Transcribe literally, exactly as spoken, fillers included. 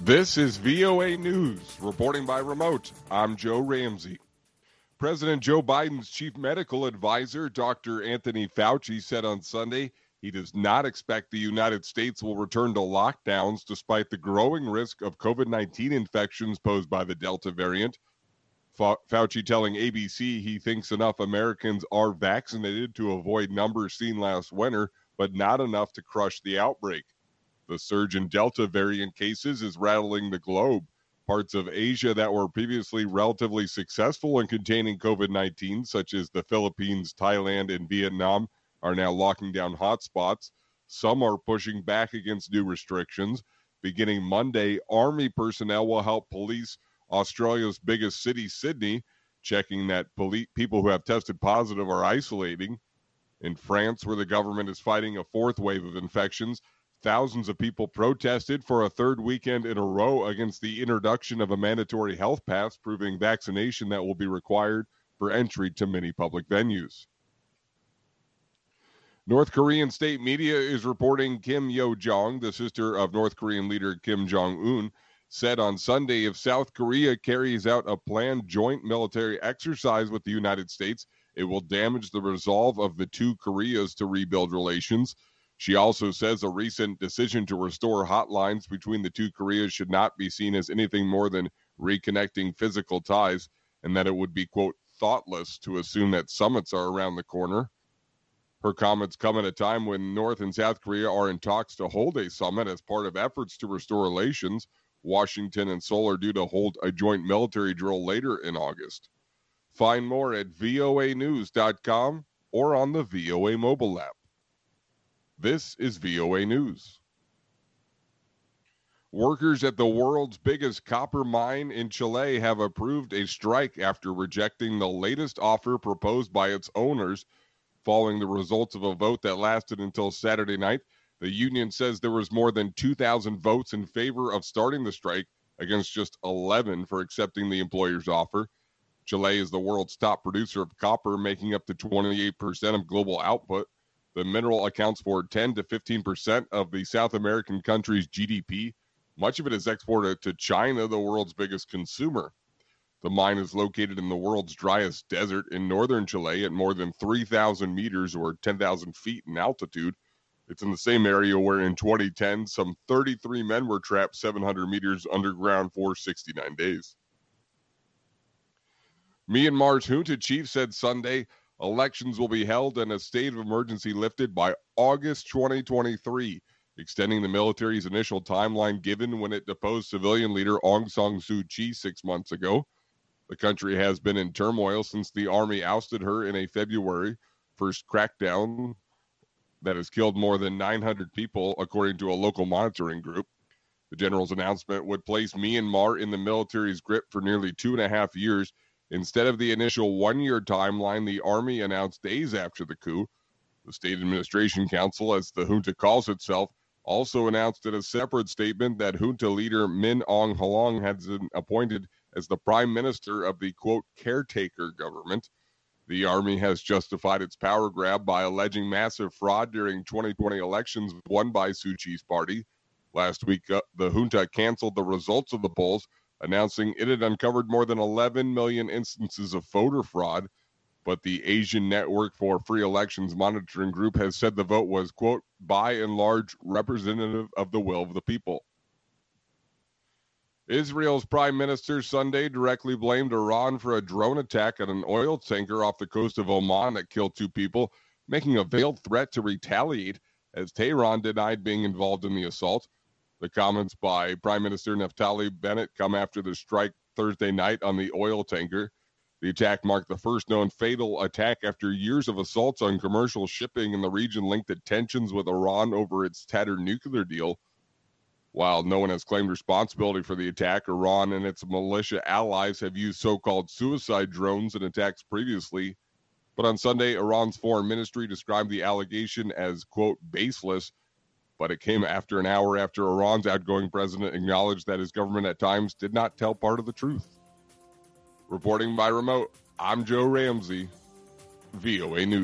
This is V O A News, reporting by remote. I'm Joe Ramsey. President Joe Biden's chief medical advisor, Doctor Anthony Fauci, said on Sunday he does not expect the United States will return to lockdowns despite the growing risk of covid nineteen infections posed by the Delta variant. Fa- Fauci telling A B C he thinks enough Americans are vaccinated to avoid numbers seen last winter, but not enough to crush the outbreak. The surge in Delta variant cases is rattling the globe. Parts of Asia that were previously relatively successful in containing covid nineteen, such as the Philippines, Thailand, and Vietnam, are now locking down hotspots. Some are pushing back against new restrictions. Beginning Monday, Army personnel will help police Australia's biggest city, Sydney, checking that poli- people who have tested positive are isolating. In France, where the government is fighting a fourth wave of infections, thousands of people protested for a third weekend in a row against the introduction of a mandatory health pass proving vaccination that will be required for entry to many public venues. North Korean state media is reporting Kim Yo-jong, the sister of North Korean leader Kim Jong-un, said on Sunday if South Korea carries out a planned joint military exercise with the United States, it will damage the resolve of the two Koreas to rebuild relations. She also says a recent decision to restore hotlines between the two Koreas should not be seen as anything more than reconnecting physical ties, and that it would be, quote, thoughtless to assume that summits are around the corner. Her comments come at a time when North and South Korea are in talks to hold a summit as part of efforts to restore relations. Washington and Seoul are due to hold a joint military drill later in August. Find more at V O A news dot com or on the V O A mobile app. This is V O A News. Workers at the world's biggest copper mine in Chile have approved a strike after rejecting the latest offer proposed by its owners. Following the results of a vote that lasted until Saturday night, the union says there was more than two thousand votes in favor of starting the strike against just eleven for accepting the employer's offer. Chile is the world's top producer of copper, making up to twenty-eight percent of global output. The mineral accounts for ten to fifteen percent of the South American country's G D P. Much of it is exported to China, the world's biggest consumer. The mine is located in the world's driest desert in northern Chile at more than three thousand meters or ten thousand feet in altitude. It's in the same area where in twenty ten, some thirty-three men were trapped seven hundred meters underground for sixty-nine days. Myanmar's junta chief said Sunday elections will be held and a state of emergency lifted by August twenty twenty-three, extending the military's initial timeline given when it deposed civilian leader Aung San Suu Kyi six months ago. The country has been in turmoil since the army ousted her in a February first crackdown that has killed more than nine hundred people, according to a local monitoring group. The general's announcement would place Myanmar in the military's grip for nearly two and a half years. Instead of the initial one-year timeline the army announced days after the coup. The State Administration Council, as the junta calls itself, also announced in a separate statement that junta leader Min Aung Hlaing has been appointed as the prime minister of the, quote, caretaker government. The army has justified its power grab by alleging massive fraud during twenty twenty elections won by Suu Kyi's party. Last week, uh, the junta canceled the results of the polls, announcing it had uncovered more than eleven million instances of voter fraud, but the Asian Network for Free Elections monitoring group has said the vote was, quote, by and large representative of the will of the people. Israel's prime minister Sunday directly blamed Iran for a drone attack at an oil tanker off the coast of Oman that killed two people, making a veiled threat to retaliate as Tehran denied being involved in the assault. The comments by Prime Minister Naftali Bennett come after the strike Thursday night on the oil tanker. The attack marked the first known fatal attack after years of assaults on commercial shipping in the region linked to tensions with Iran over its tattered nuclear deal. While no one has claimed responsibility for the attack, Iran and its militia allies have used so-called suicide drones in attacks previously. But on Sunday, Iran's foreign ministry described the allegation as, quote, baseless, but it came after an hour after Iran's outgoing president acknowledged that his government at times did not tell part of the truth. Reporting by remote, I'm Joe Ramsey, V O A News.